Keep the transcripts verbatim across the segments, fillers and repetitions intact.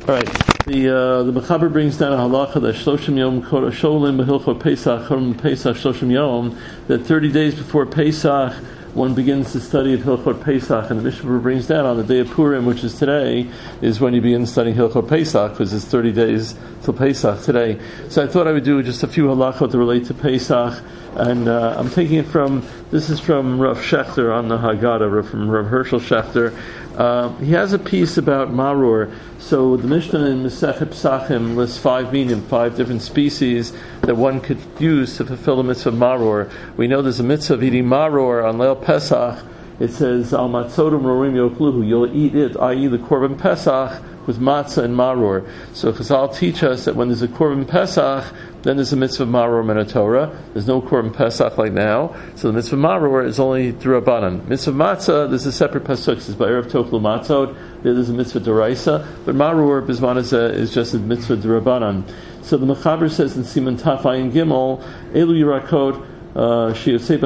All right. The uh, the Mechaber brings down a halacha that Shloshim Yom Sholim B'Hilchot Pesach Chum Pesach Shloshim Yom, that thirty days before Pesach one begins to study Hilchot Pesach, and the Mishnah brings down on the day of Purim, which is today, is when you begin studying Hilchot Pesach, because it's thirty days till Pesach today. So I thought I would do just a few halachot that relate to Pesach, and uh, I'm taking it from, this is from Rav Shechter on the Haggadah, from Rav Hershel Shechter. Uh, he has a piece about maror. So the Mishnah in Masechet Pesachim lists five meaning, five different species that one could use to fulfill the mitzvah of maror. We know there's a mitzvah of eating maror on Leil Pesach. It says al matzodim rorim yokluhu. You'll eat it, that is, the korban Pesach, with matzah and maror. So Chazal teach us that when there's a korban Pesach, then there's a mitzvah of maror min Torah. There's no korban Pesach like now, so the mitzvah of maror is only d'Rabbanan. Mitzvah of matzah, there's a separate pasuk. It's by Erev Tochlu Matzot. There's a mitzvah d'Oraisa, but maror bisman is, a, is just a mitzvah d'Rabbanan. So the Mechaber says in Siman Taf Ayin Gimel, Elu Yirakot. Uh, these are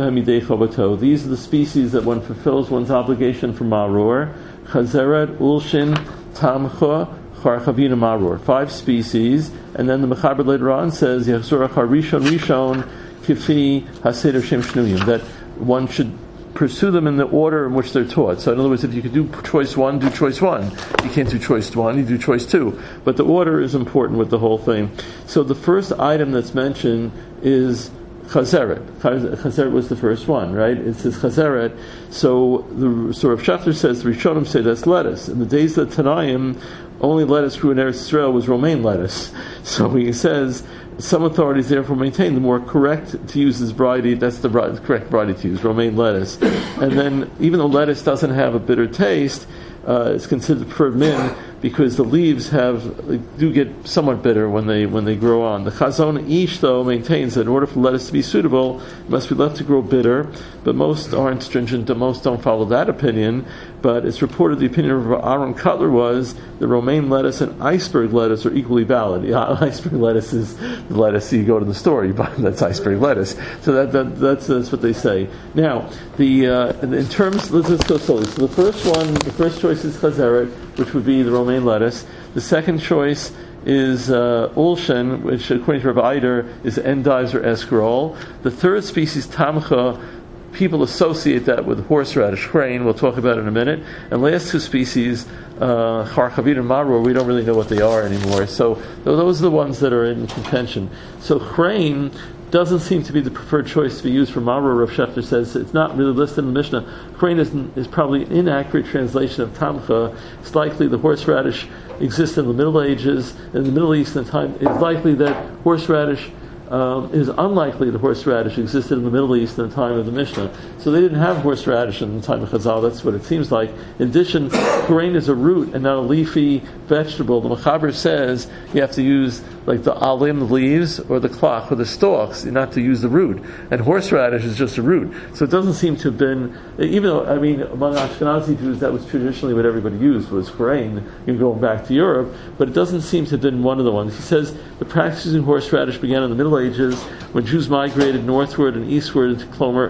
the species that one fulfills one's obligation for maror. Chazeret, Ulshin, Tamcha, Charchavina maror. Five species, and then the Mechaber later on says Yachzorach Harishon Rishon Kifi Haseder Shem Shnuyim, that one should pursue them in the order in which they're taught. So in other words, if you could do choice one, do choice one. You can't do choice one, you do choice two. But the order is important with the whole thing. So the first item that's mentioned is Chazeret. Chazeret was the first one, right? It says Chazeret. So the so Rav Shechter says the Rishonim say that's lettuce. In the days of the Tanaim, only lettuce grew in Eretz Yisrael was romaine lettuce. So he says some authorities therefore maintain the more correct to use is variety. That's the correct variety to use, romaine lettuce. And then even though lettuce doesn't have a bitter taste, uh, it's considered preferred min because the leaves have do get somewhat bitter when they when they grow on. The Chazon Ish though maintains that in order for lettuce to be suitable, it must be left to grow bitter. But most aren't stringent. Most don't follow that opinion. But it's reported the opinion of Aaron Cutler was the romaine lettuce and iceberg lettuce are equally valid. Yeah, iceberg lettuce is the lettuce you go to the store, you buy that's iceberg lettuce. So that, that that's that's what they say. Now the uh, in terms let's, let's go slowly. So the first one, the first choice is Chazeret, which would be the romaine lettuce. The second choice is uh, Ulshen, which according to Rav Eider is endives or escarole. The third species, Tamcha, people associate that with horseradish, crane. We'll talk about it in a minute. And last two species, uh, Charchavit and Maror, we don't really know what they are anymore. So those are the ones that are in contention. So crane doesn't seem to be the preferred choice to be used for maror. Rav Shechter says it's not really listed in the Mishnah. Crane is, is probably an inaccurate translation of tamcha. It's likely the horseradish existed in the Middle Ages. In the Middle East, in time, it's likely that horseradish Um, it is unlikely that horseradish existed in the Middle East in the time of the Mishnah. So they didn't have horseradish in the time of Chazal. That's what it seems like. In addition, grain is a root and not a leafy vegetable. The Mechaber says you have to use like the alim leaves or the klach or the stalks, not to use the root. And horseradish is just a root. So it doesn't seem to have been, even though, I mean, among Ashkenazi Jews, that was traditionally what everybody used, was grain, even going back to Europe, but it doesn't seem to have been one of the ones. He says the practice using horseradish began in the Middle Ages when Jews migrated northward and eastward into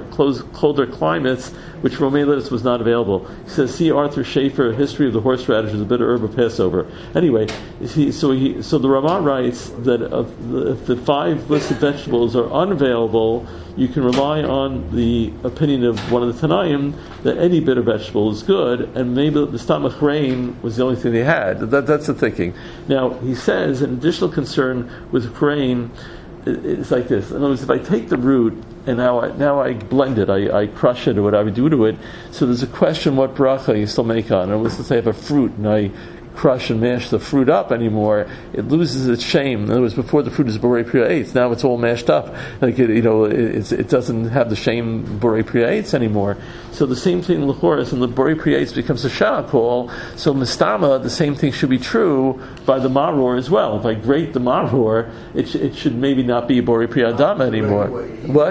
colder climates, which romaine lettuce was not available. He says, see Arthur Schaefer, History of the Horseradish as a Bitter Herb of Passover. Anyway, he, so he, so the Ramah writes that of the, if the five listed vegetables are unavailable, you can rely on the opinion of one of the Tanaim that any bitter vegetable is good, and maybe the stomach grain was the only thing they had. That, that's the thinking. Now, he says an additional concern with grain, it's like this. In other words, if I take the root and now I, now I blend it, I, I crush it or whatever I do to it, so there's a question what bracha you still make on it. Let's say I have a fruit and I crush and mash the fruit up anymore, it loses its shame. In other words, before the fruit is borei priya eitz, now it's all mashed up. Like it, you know, it, it's, it doesn't have the shame borei priya eitz anymore. So the same thing in Lechoris, and the borei priya eitz becomes a sha'akol. So mistama, the same thing should be true by the maror as well. If I grate the maror, it, sh- it should maybe not be borei priya adam anymore. What?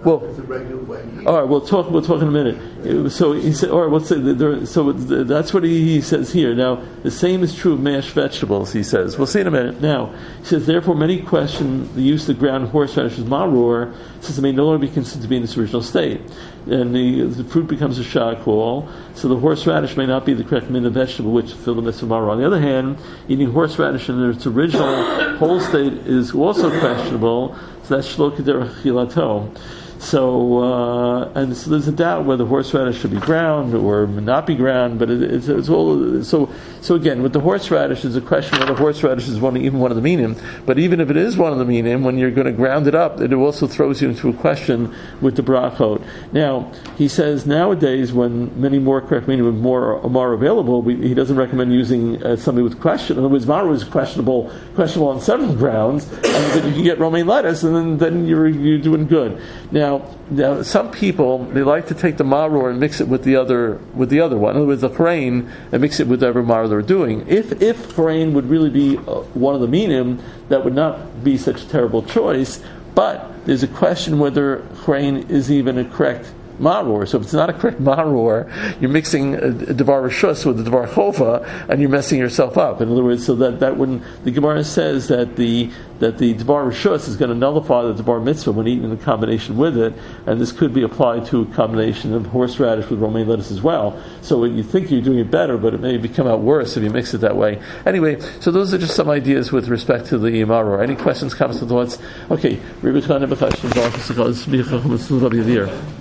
Well, it's a regular way. All right, we'll talk. We'll talk in a minute. It, so he said, all right. Let's say that there, so that's what he, he says here. Now, the same is true of mashed vegetables. He says. We'll see in a minute. Now, he says, therefore, many question the use of the ground horseradish as maror, since it may no longer be considered to be in its original state, and the, the fruit becomes a shakol. So the horseradish may not be the correct min of vegetable which fill the mitzvah maror. On the other hand, eating horseradish in its original whole state is also questionable. So that's shlo k'derech chilato. So, uh, and so there's a doubt whether horseradish should be ground or not be ground, but it, it's, it's all, so, so again, with the horseradish, there's a question whether horseradish is one, even one of the minim, but even if it is one of the minim, when you're going to ground it up, it also throws you into a question with the brachot. Now, he says nowadays, when many more correct minim are more, are more available, we, he doesn't recommend using uh, something with question. In other words, maru is questionable, questionable on several grounds, and then you can get romaine lettuce, and then, then you're, you're doing good. Now, Now, some people, they like to take the maror and mix it with the other with the other one. In other words, the charain, and mix it with whatever maror they're doing. If if charain would really be uh, one of the minim, that would not be such a terrible choice. But there's a question whether charain is even a correct maror. So if it's not a correct maror, you're mixing a, a devar rishus with a devar chova, and you're messing yourself up. In other words, so that, that wouldn't. The Gemara says that the that the devar rishus is going to nullify the devar mitzvah when eaten in combination with it, and this could be applied to a combination of horseradish with romaine lettuce as well. So you think you're doing it better, but it may become out worse if you mix it that way. Anyway, so those are just some ideas with respect to the maror. Any questions, comments, or thoughts? Okay,